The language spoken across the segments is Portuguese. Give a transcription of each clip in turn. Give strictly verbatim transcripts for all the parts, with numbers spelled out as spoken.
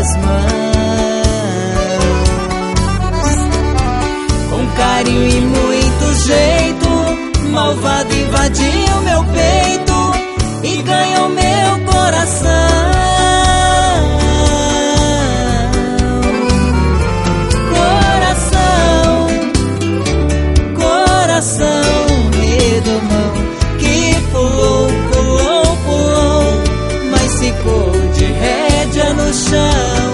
tuas mãos. Com carinho e muito jeito, malvado invadiu meu peito e ganhou meu coração. Redomão que pulou, pulou, pulou, mas ficou de rédea no chão.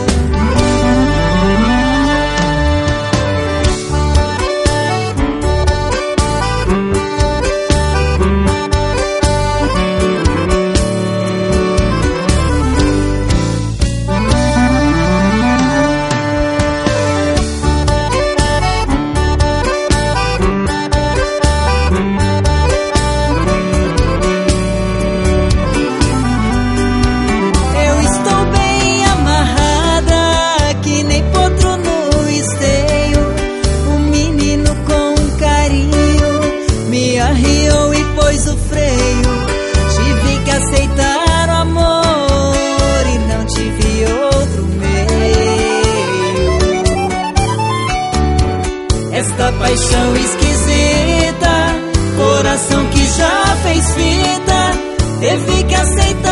Arriou e pôs o freio. Tive que aceitar o amor e não tive outro meio. Esta paixão esquisita, coração que já fez fita, teve que aceitar